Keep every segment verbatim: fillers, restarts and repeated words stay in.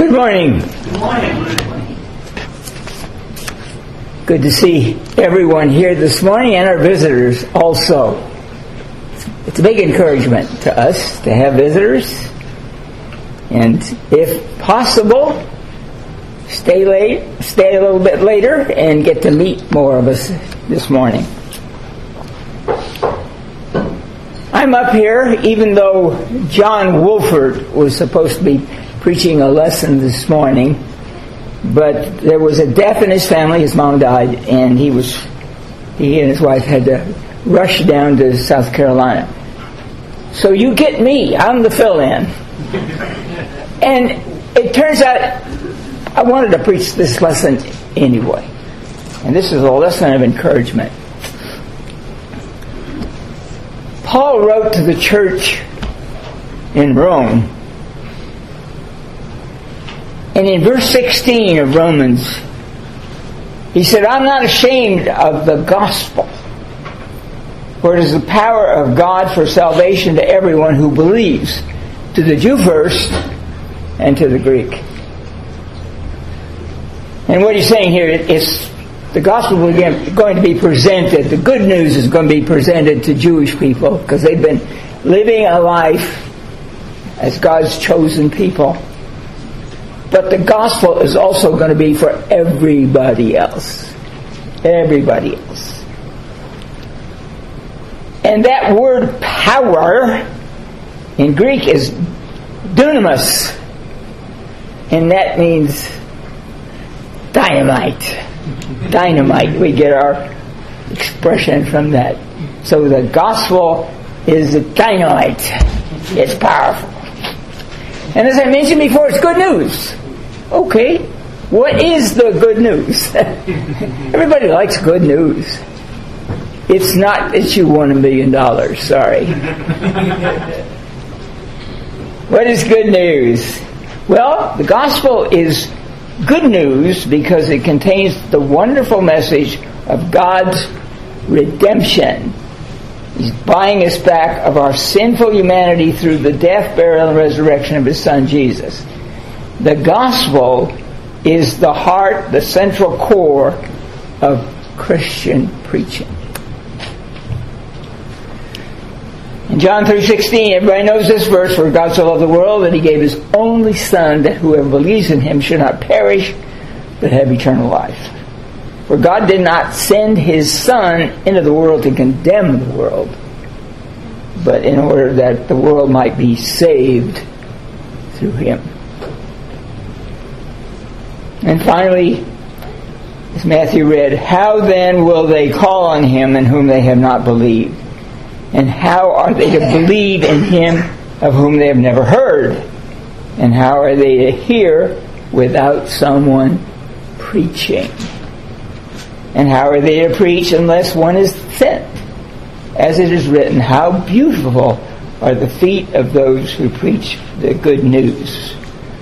Good morning. Good morning. Good to see everyone here this morning and our visitors also. It's a big encouragement to us to have visitors. And if possible, stay late, stay a little bit later and get to meet more of us this morning. I'm up here even though John Wolford was supposed to be preaching a lesson this morning, but there was a death in his family. His mom died, and he was he and his wife had to rush down to South Carolina. So you get me. I'm the fill-in. And it turns out I wanted to preach this lesson anyway. And this is a lesson of encouragement. Paul wrote to the church in Rome. And in verse sixteen of Romans, he said, I'm not ashamed of the gospel, for it is the power of God for salvation to everyone who believes, to the Jew first, and to the Greek. And what he's saying here is the gospel is going to be presented, the good news is going to be presented to Jewish people, because they've been living a life as God's chosen people. But the gospel is also going to be for everybody else. Everybody else. And that word power in Greek is dunamis. And that means dynamite. Dynamite. We get our expression from that. So the gospel is dynamite. It's powerful. And as I mentioned before, it's good news. Okay, what is the good news? Everybody likes good news. It's not that you won a million dollars, sorry. What is good news? Well, the gospel is good news because it contains the wonderful message of God's redemption. He's buying us back of our sinful humanity through the death, burial, and resurrection of His Son, Jesus. The gospel is the heart, the central core of Christian preaching. In John three sixteen, everybody knows this verse, for God so loved the world that He gave His only Son, that whoever believes in Him should not perish, but have eternal life. For God did not send His Son into the world to condemn the world, but in order that the world might be saved through Him. And finally, as Matthew read, how then will they call on Him in whom they have not believed? And how are they to believe in Him of whom they have never heard? And how are they to hear without someone preaching? And how are they to preach unless one is sent? As it is written, how beautiful are the feet of those who preach the good news.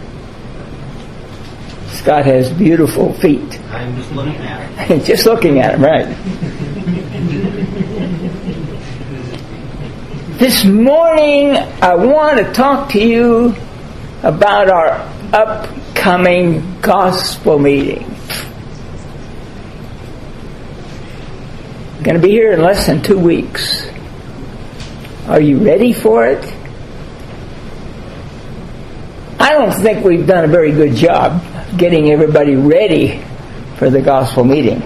Scott has beautiful feet. I'm just looking at it. Just looking at him, right. This morning, I want to talk to you about our upcoming gospel meeting. Going to be here in less than two weeks. Are you ready for it? I don't think we've done a very good job getting everybody ready for the gospel meeting.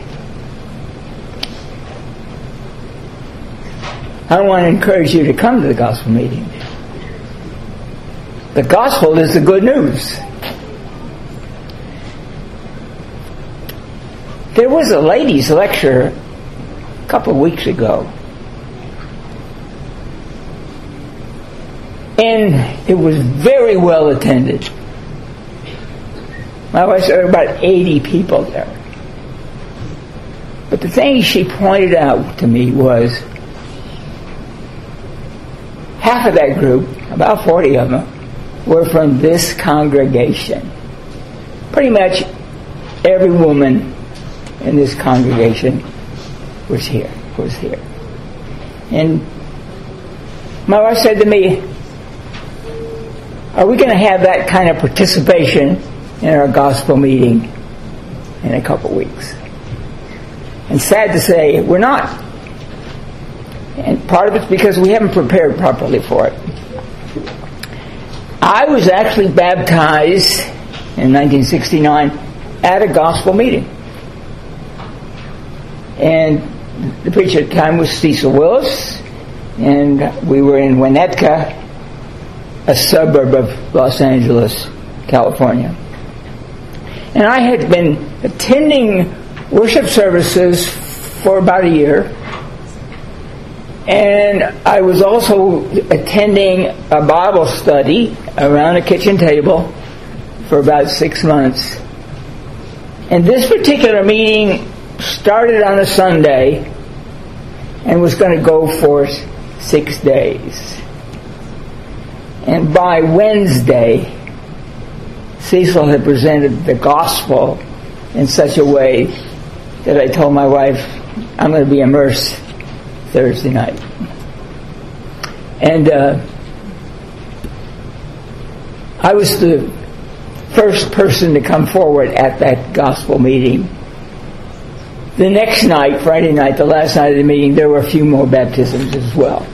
I want to encourage you to come to the gospel meeting. The gospel is the good news. There was a ladies' lecture a couple of weeks ago, and it was very well attended. My wife said there were about eighty people there. But the thing she pointed out to me was half of that group, about forty of them, were from this congregation. Pretty much every woman in this congregation was here, was here. And my wife said to me, are we going to have that kind of participation in our gospel meeting in a couple weeks. And sad to say, we're not. And part of it's because we haven't prepared properly for it. I was actually baptized in nineteen sixty-nine at a gospel meeting. And the preacher at the time was Cecil Willis, and we were in Winnetka, a suburb of Los Angeles, California. And I had been attending worship services for about a year, and I was also attending a Bible study around a kitchen table for about six months. And this particular meeting started on a Sunday and was going to go for six days. And by Wednesday, Cecil had presented the gospel in such a way that I told my wife, I'm going to be immersed Thursday night. And uh, I was the first person to come forward at that gospel meeting. The next night, Friday night, the last night of the meeting, there were a few more baptisms as well.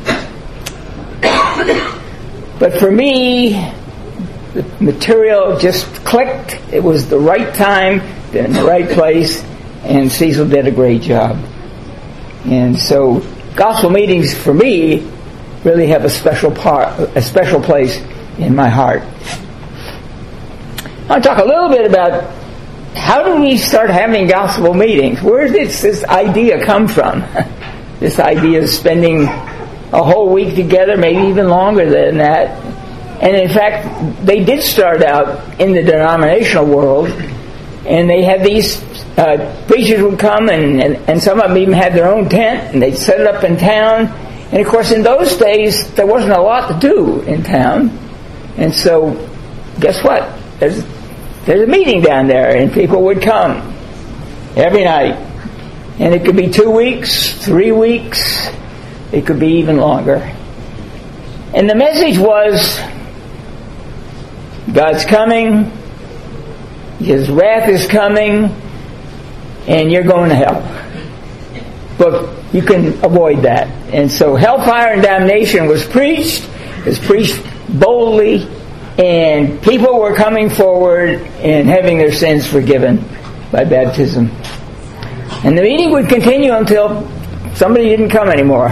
But for me, the material just clicked. It was the right time, in the right place, and Cecil did a great job. And so, gospel meetings for me really have a special part, a special place in my heart. I want to talk a little bit about how do we start having gospel meetings? Where did this, this idea come from? This idea of spending a whole week together, maybe even longer than that. And in fact, they did start out in the denominational world, and they had these uh, preachers would come, and, and, and some of them even had their own tent, and they'd set it up in town. And of course, in those days, there wasn't a lot to do in town. And so, guess what? There's There's a meeting down there, and people would come every night. And it could be two weeks, three weeks, it could be even longer. And the message was, God's coming, His wrath is coming, and you're going to hell. But you can avoid that. And so hellfire and damnation was preached, it was preached boldly, and people were coming forward and having their sins forgiven by baptism. And the meeting would continue until somebody didn't come anymore.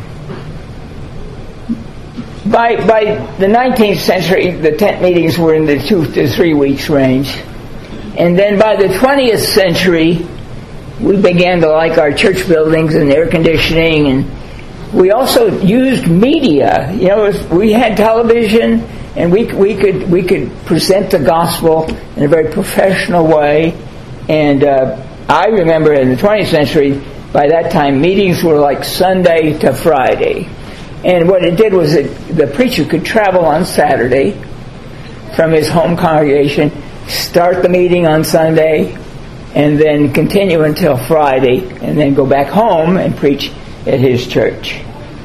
By by the nineteenth century, the tent meetings were in the two to three weeks range. And then by the twentieth century, we began to like our church buildings and air conditioning, and we also used media. You know, we had television, and we we could we could present the gospel in a very professional way. And uh, I remember in the twentieth century, by that time, meetings were like Sunday to Friday. And what it did was that the preacher could travel on Saturday from his home congregation, start the meeting on Sunday, and then continue until Friday, and then go back home and preach at his church.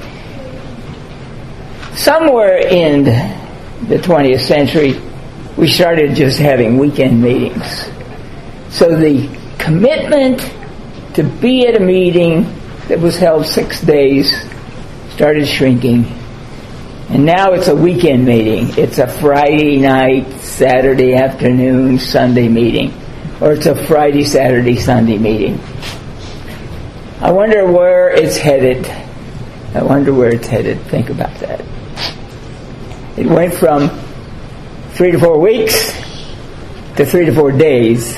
Somewhere in the twentieth century, we started just having weekend meetings. So the commitment to be at a meeting that was held six days started shrinking. And now it's a weekend meeting. It's a Friday night, Saturday afternoon, Sunday meeting. Or it's a Friday, Saturday, Sunday meeting. I wonder where it's headed. I wonder where it's headed. Think about that. It went from three to four weeks to three to four days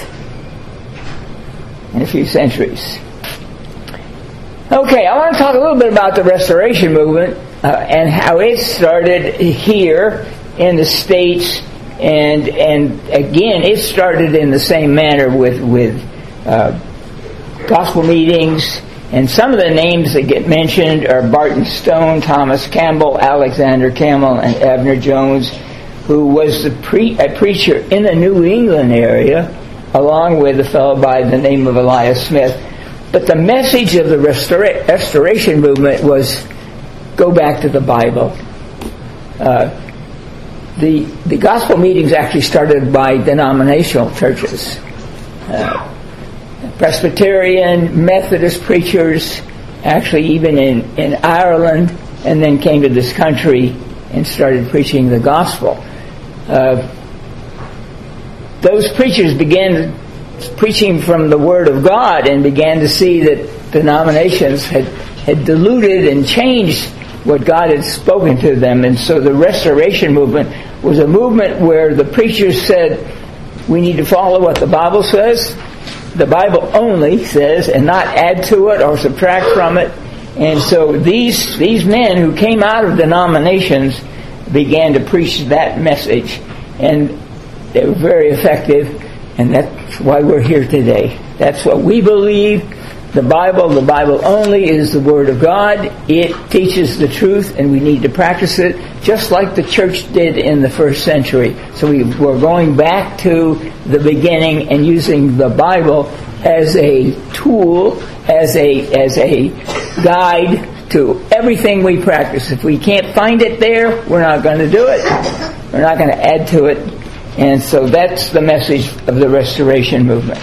in a few centuries. Okay, I want to talk a little bit about the Restoration Movement uh, and how it started here in the States, and and again, it started in the same manner with with uh, gospel meetings. And some of the names that get mentioned are Barton Stone, Thomas Campbell, Alexander Campbell, and Abner Jones, who was the pre- a preacher in the New England area, along with a fellow by the name of Elias Smith. But the message of the restora- Restoration Movement was, go back to the Bible. Uh, the the gospel meetings actually started by denominational churches. Uh, Presbyterian, Methodist preachers, actually even in, in Ireland, and then came to this country and started preaching the gospel. Uh, those preachers began preaching from the Word of God and began to see that denominations had, had diluted and changed what God had spoken to them. And so the Restoration movement was a movement where the preachers said, we need to follow what the Bible says. The Bible only says, and not add to it or subtract from it. And so these these men who came out of denominations began to preach that message. And they were very effective, and that's why we're here today. That's what we believe. The Bible, the Bible only is the Word of God. It teaches the truth, and we need to practice it, just like the church did in the first century. So we, we're going back to the beginning and using the Bible as a tool, as a as a guide to everything we practice. If we can't find it there, we're not going to do it. We're not going to add to it. And so that's the message of the Restoration movement.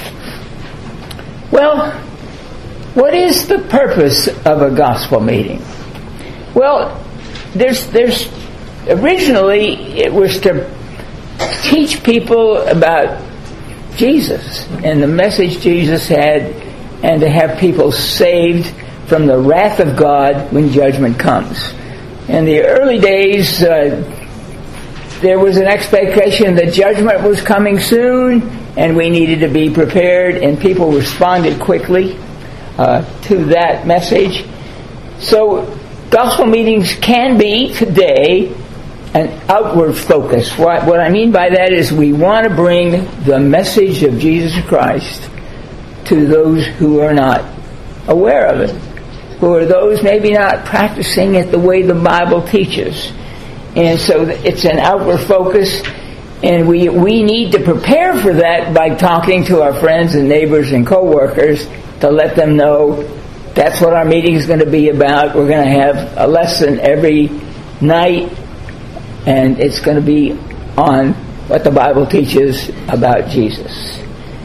Well, what is the purpose of a gospel meeting? Well, there's there's originally it was to teach people about Jesus and the message Jesus had, and to have people saved from the wrath of God when judgment comes. In the early days, uh, there was an expectation that judgment was coming soon, and we needed to be prepared, and people responded quickly Uh, to that message. So gospel meetings can be today an outward focus. What, what I mean by that is we want to bring the message of Jesus Christ to those who are not aware of it, who are those maybe not practicing it the way the Bible teaches. And so it's an outward focus, and we we need to prepare for that by talking to our friends and neighbors and co-workers to let them know that's what our meeting is going to be about. We're going to have a lesson every night, and it's going to be on what the Bible teaches about Jesus.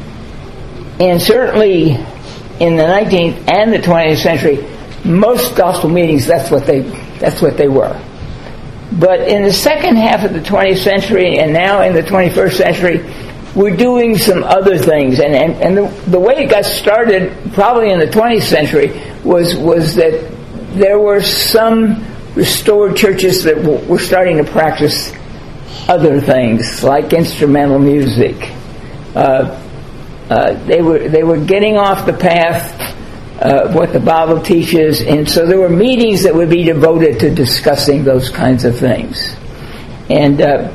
And certainly in the nineteenth and the twentieth century, most gospel meetings, that's what they that's what they were. But in the second half of the twentieth century and now in the twenty-first century, we're doing some other things, and and, and the, the way it got started, probably in the twentieth century, was was that there were some restored churches that w- were starting to practice other things, like instrumental music. Uh, uh, they were they were getting off the path uh, of what the Bible teaches, and so there were meetings that would be devoted to discussing those kinds of things, and. Uh,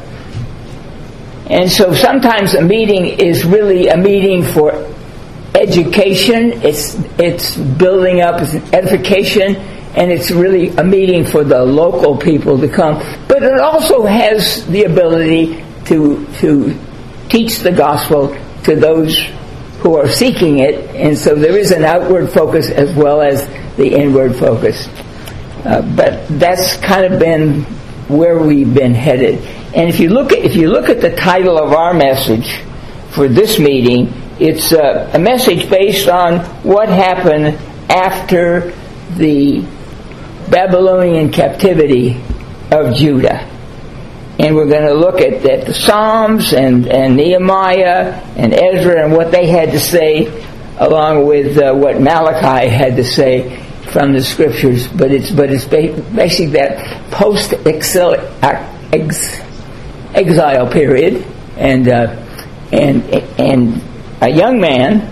And so sometimes a meeting is really a meeting for education. It's it's building up, it's edification, and it's really a meeting for the local people to come. But it also has the ability to to teach the gospel to those who are seeking it. And so there is an outward focus as well as the inward focus. Uh, but that's kind of been where we've been headed. And if you look at if you look at the title of our message for this meeting, it's uh, a message based on what happened after the Babylonian captivity of Judah. And we're going to look at, at the Psalms and, and Nehemiah and Ezra and what they had to say, along with uh, what Malachi had to say from the Scriptures. But it's but it's basically that post-exile ex, exile period, and uh, and and a young man,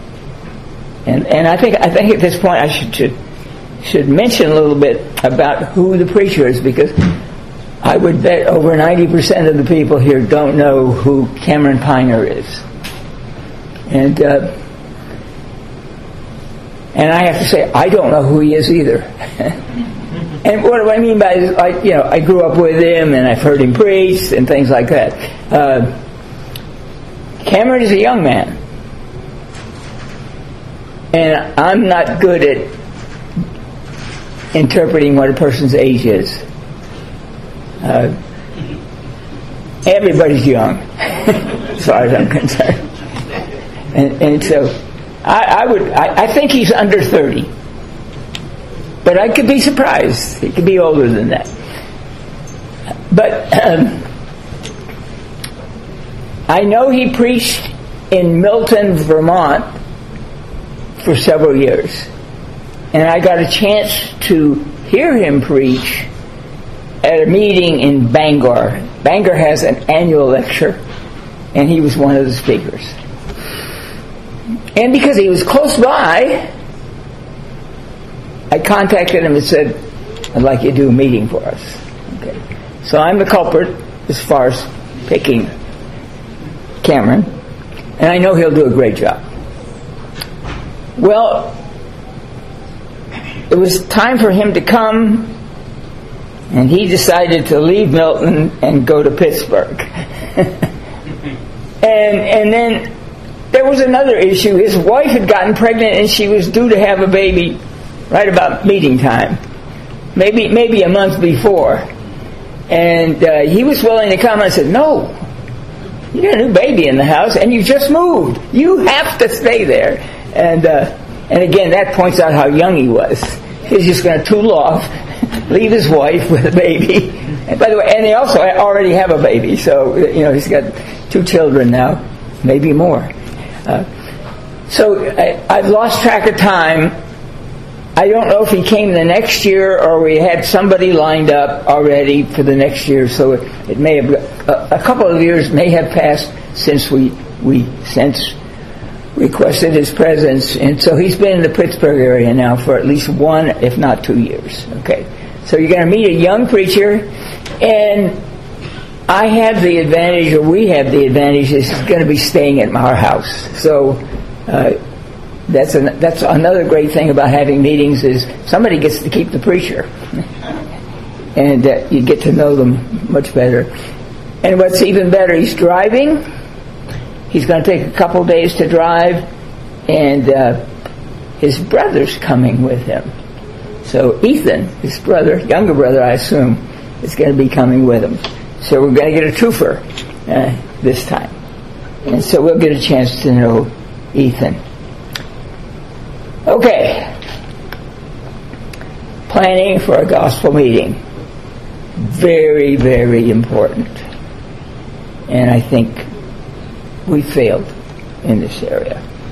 and and I think I think at this point I should should, should mention a little bit about who the preacher is, because I would bet over ninety percent of the people here don't know who Cameron Piner is, and uh, and I have to say I don't know who he is either. And what do I mean by, like, you know, I grew up with him and I've heard him preach and things like that. Uh, Cameron is a young man. And I'm not good at interpreting what a person's age is. Uh, Everybody's young, as far as I'm concerned. And, and so, I, I would, I, I think he's under thirty. But I could be surprised. He could be older than that. But um, I know he preached in Milton, Vermont for several years. And I got a chance to hear him preach at a meeting in Bangor. Bangor has an annual lecture, and he was one of the speakers. And because he was close by, I contacted him and said, I'd like you to do a meeting for us. Okay. So I'm the culprit as far as picking Cameron, and I know he'll do a great job. Well, it was time for him to come, and he decided to leave Milton and go to Pittsburgh. and and then there was another issue. His wife had gotten pregnant, and she was due to have a baby right about meeting time, maybe maybe a month before. And uh, he was willing to come. I said, no, you got a new baby in the house, and you just moved. You have to stay there. And uh, and again, that points out how young he was. He's just going to tool off, leave his wife with a baby. And by the way, and they also already have a baby, so you know he's got two children now, maybe more. Uh, so I, I've lost track of time. I don't know if he came the next year or we had somebody lined up already for the next year, so it, it may have, a, a couple of years may have passed since we, we since requested his presence, and so he's been in the Pittsburgh area now for at least one, if not two years. Okay, so you're going to meet a young preacher, and I have the advantage, or we have the advantage, is he's going to be staying at our house. So, uh, That's an, that's another great thing about having meetings is somebody gets to keep the preacher, and uh, you get to know them much better. And what's even better, he's driving. He's going to take a couple days to drive, and uh, his brother's coming with him. So Ethan, his brother, younger brother, I assume, is going to be coming with him. So we're going to get a twofer uh, this time, and so we'll get a chance to know Ethan. Okay, planning for a gospel meeting. Very, very important. And I think we failed in this area.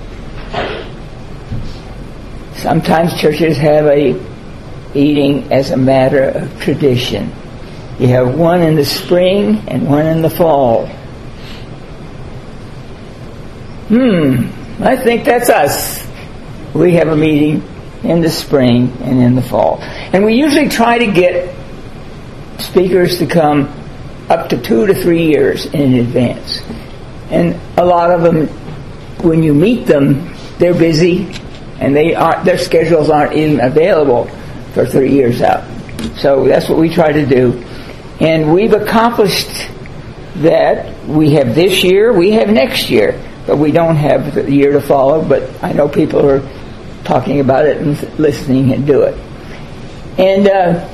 Sometimes churches have a meeting as a matter of tradition. You have one in the spring and one in the fall. Hmm, I think that's us. We have a meeting in the spring and in the fall. And we usually try to get speakers to come up to two to three years in advance. And a lot of them, when you meet them, they're busy and they aren't, their schedules aren't even available for three years out. So that's what we try to do. And we've accomplished that. We have this year, we have next year, but we don't have the year to follow. But I know people are talking about it and listening and do it. And uh,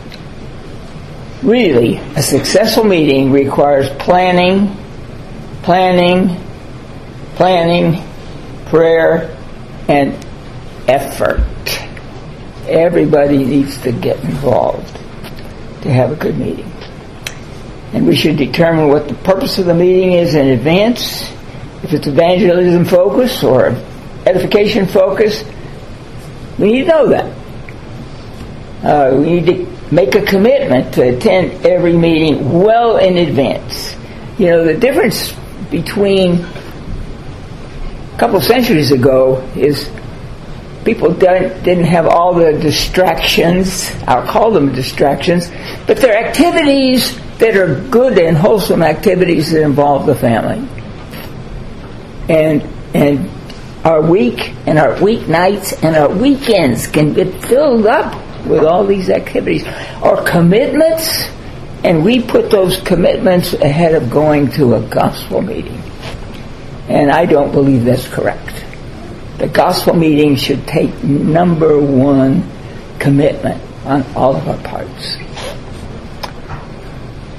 really, a successful meeting requires planning, planning, planning, prayer, and effort. Everybody needs to get involved to have a good meeting. And we should determine what the purpose of the meeting is in advance. If it's evangelism focus or edification focus, we need to know that. Uh, we need to make a commitment to attend every meeting well in advance. You know, the difference between a couple of centuries ago is people didn't, didn't have all the distractions, I'll call them distractions, but they're activities that are good and wholesome activities that involve the family. And and our week and our weeknights and our weekends can get filled up with all these activities or commitments, and we put those commitments ahead of going to a gospel meeting. And I don't believe that's correct. The gospel meeting should take number one commitment on all of our parts.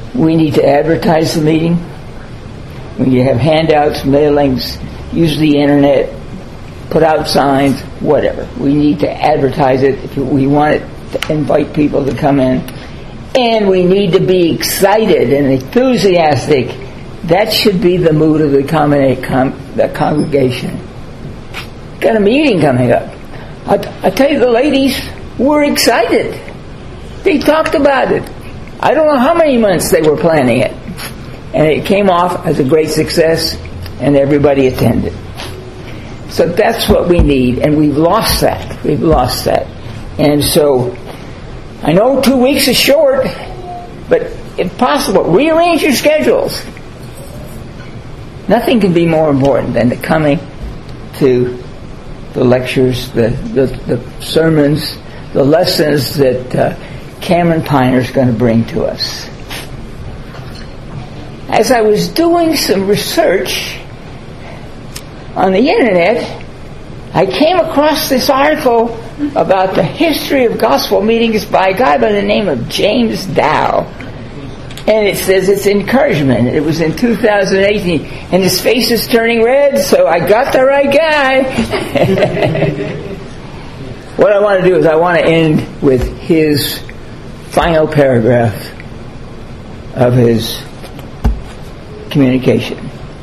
We need to advertise the meeting. We need to have handouts, mailings, use the internet, put out signs, whatever. We need to advertise it if we want it to invite people to come in. And we need to be excited and enthusiastic. That should be the mood of the, con- the congregation. Got a meeting coming up. I, t- I tell you, the ladies were excited. They talked about it. I don't know how many months they were planning it. And it came off as a great success, and everybody attended. So that's what we need, and we've lost that. We've lost that. And so, I know two weeks is short, but if possible, rearrange your schedules. Nothing can be more important than the coming to the lectures, the, the, the sermons, the lessons that uh, Cameron Piner is going to bring to us. As I was doing some research on the internet, I came across this article about the history of gospel meetings by a guy by the name of James Dow. And it says it's encouragement. It was in two thousand eighteen. And his face is turning red, so I got the right guy. What I want to do is I want to end with his final paragraph of his communication.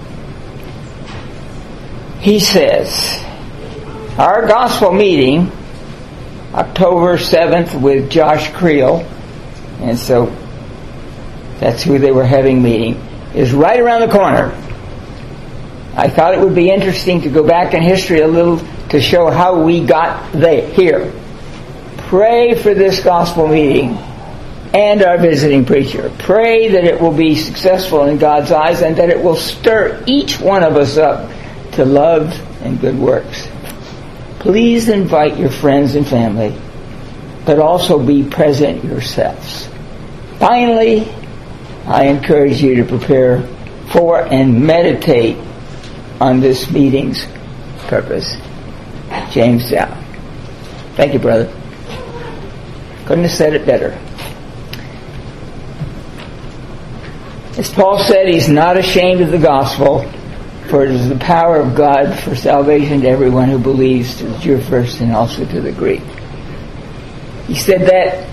He says, our gospel meeting, October seventh with Josh Creel, and so that's who they were having meeting, is right around the corner. I thought it would be interesting to go back in history a little to show how we got there, here. Pray for this gospel meeting and our visiting preacher. Pray that it will be successful in God's eyes and that it will stir each one of us up to love and good works. Please invite your friends and family, but also be present yourselves. Finally, I encourage you to prepare for and meditate on this meeting's purpose. James Dow. Thank you, brother. Couldn't have said it better. As Paul said, he's not ashamed of the gospel, for it is the power of God for salvation to everyone who believes, to the Jew first and also to the Greek. He said that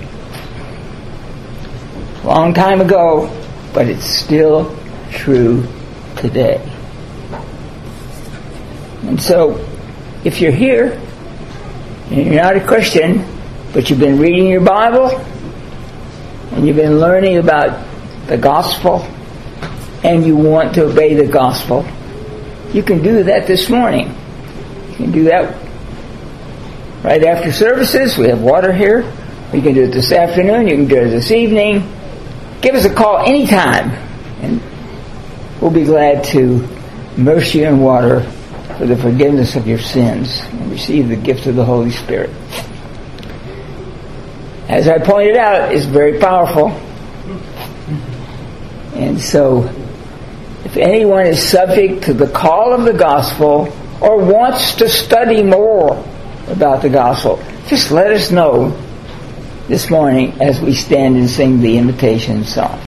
a long time ago, but it's still true today. And so, if you're here, and you're not a Christian, but you've been reading your Bible, and you've been learning about the gospel, and you want to obey the gospel, you can do that this morning. You can do that right after services. We have water here. You can do it this afternoon. You can do it this evening. Give us a call anytime, and we'll be glad to immerse you in water for the forgiveness of your sins and receive the gift of the Holy Spirit. As I pointed out, it's very powerful. And so, if anyone is subject to the call of the gospel or wants to study more about the gospel, just let us know this morning as we stand and sing the invitation song.